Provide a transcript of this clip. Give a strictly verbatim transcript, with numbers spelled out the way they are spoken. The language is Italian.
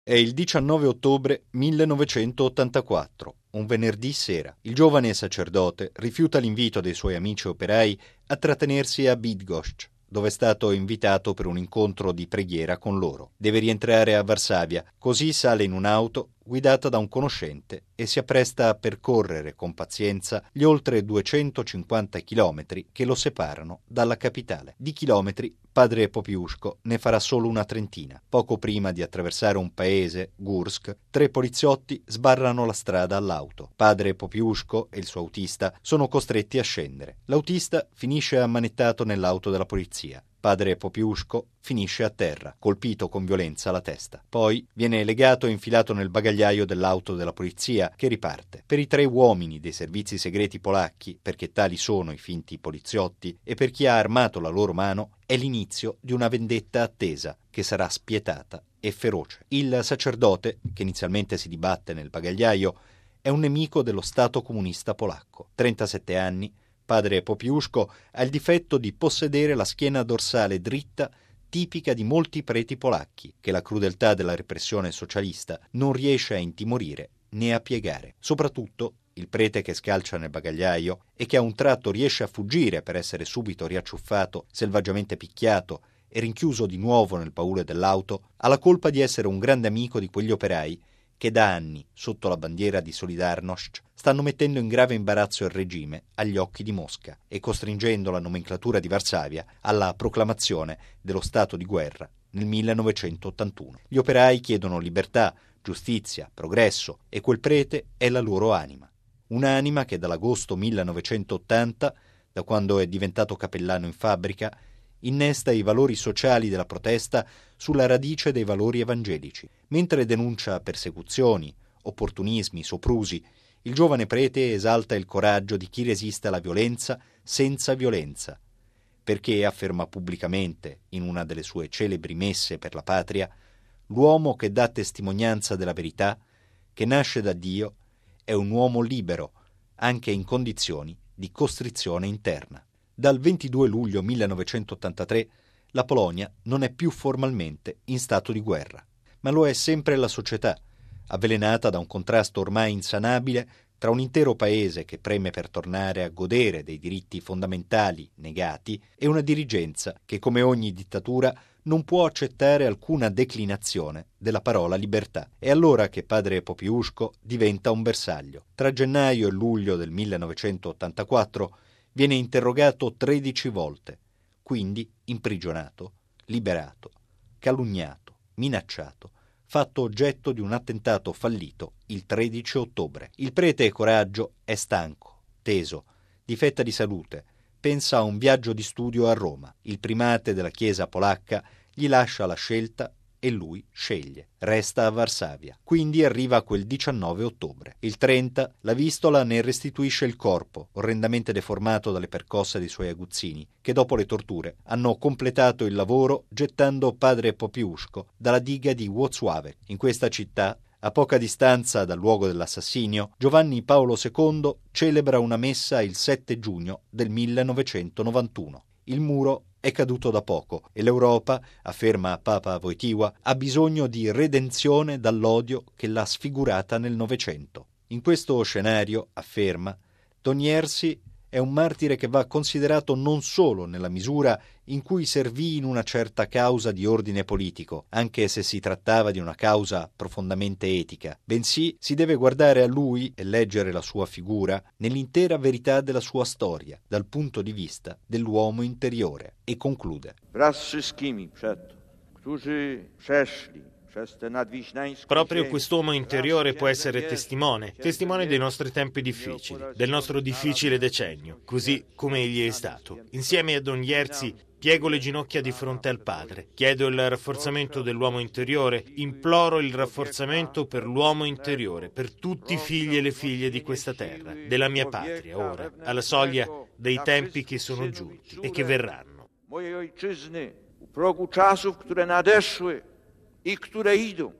È il diciannove ottobre millenovecentottantaquattro, un venerdì sera. Il giovane sacerdote rifiuta l'invito dei suoi amici operai a trattenersi a Bydgoszcz, dove è stato invitato per un incontro di preghiera con loro. Deve rientrare a Varsavia, così sale in un'auto guidata da un conoscente e si appresta a percorrere con pazienza gli oltre duecentocinquanta chilometri che lo separano dalla capitale. Di chilometri padre Popiuszko ne farà solo una trentina. Poco prima di attraversare un paese, Gursk, tre poliziotti sbarrano la strada all'auto. Padre Popiuszko e il suo autista sono costretti a scendere. L'autista finisce ammanettato nell'auto della polizia. Padre Popiuszko finisce a terra, colpito con violenza alla testa. Poi viene legato e infilato nel bagagliaio dell'auto della polizia, che riparte. Per i tre uomini dei servizi segreti polacchi, perché tali sono i finti poliziotti, e per chi ha armato la loro mano, è l'inizio di una vendetta attesa, che sarà spietata e feroce. Il sacerdote, che inizialmente si dibatte nel bagagliaio, è un nemico dello Stato comunista polacco. trentasette anni, padre Popiuszko ha il difetto di possedere la schiena dorsale dritta tipica di molti preti polacchi, che la crudeltà della repressione socialista non riesce a intimorire né a piegare. Soprattutto il prete che scalcia nel bagagliaio e che a un tratto riesce a fuggire per essere subito riacciuffato, selvaggiamente picchiato e rinchiuso di nuovo nel baule dell'auto, ha la colpa di essere un grande amico di quegli operai che da anni, sotto la bandiera di Solidarnosc, stanno mettendo in grave imbarazzo il regime agli occhi di Mosca e costringendo la nomenclatura di Varsavia alla proclamazione dello stato di guerra nel millenovecentottantuno. Gli operai chiedono libertà, giustizia, progresso e quel prete è la loro anima. Un'anima che dall'agosto millenovecentottanta, da quando è diventato cappellano in fabbrica, innesta i valori sociali della protesta sulla radice dei valori evangelici. Mentre denuncia persecuzioni, opportunismi, soprusi, il giovane prete esalta il coraggio di chi resiste alla violenza senza violenza, perché afferma pubblicamente, in una delle sue celebri messe per la patria, l'uomo che dà testimonianza della verità, che nasce da Dio, è un uomo libero, anche in condizioni di costrizione interna. Dal ventidue luglio millenovecentottantatré la Polonia non è più formalmente in stato di guerra, ma lo è sempre la società, avvelenata da un contrasto ormai insanabile tra un intero paese che preme per tornare a godere dei diritti fondamentali negati e una dirigenza che, come ogni dittatura, non può accettare alcuna declinazione della parola libertà. È allora che padre Popiuszko diventa un bersaglio. Tra gennaio e luglio del millenovecentottantaquattro viene interrogato tredici volte, quindi imprigionato, liberato, calunniato, minacciato, fatto oggetto di un attentato fallito il tredici ottobre. Il prete Coraggio è stanco, teso, difetta di salute, pensa a un viaggio di studio a Roma. Il primate della Chiesa polacca gli lascia la scelta e lui sceglie. Resta a Varsavia. Quindi arriva quel diciannove ottobre. Il trenta la Vistola ne restituisce il corpo, orrendamente deformato dalle percosse dei suoi aguzzini, che dopo le torture hanno completato il lavoro gettando padre Popiuszko dalla diga di Włocławek. In questa città, a poca distanza dal luogo dell'assassinio, Giovanni Paolo secondo celebra una messa il sette giugno del millenovecentonovantuno. Il muro è caduto da poco e l'Europa, afferma Papa Wojtyła, ha bisogno di redenzione dall'odio che l'ha sfigurata nel Novecento. In questo scenario, afferma, Don Jerzy è un martire che va considerato non solo nella misura in cui servì in una certa causa di ordine politico, anche se si trattava di una causa profondamente etica, bensì si deve guardare a lui e leggere la sua figura nell'intera verità della sua storia, dal punto di vista dell'uomo interiore. E conclude. Wraz z wszystkimi przed, którzy przeszli Proprio quest'uomo interiore può essere testimone, testimone dei nostri tempi difficili, del nostro difficile decennio, così come egli è stato. Insieme a Don Jerzy piego le ginocchia di fronte al Padre, chiedo il rafforzamento dell'uomo interiore, imploro il rafforzamento per l'uomo interiore, per tutti i figli e le figlie di questa terra, della mia patria, ora, alla soglia dei tempi che sono giunti e che verranno. Mojej ojczyzny, u progu czasów, które nadeszły i które idą.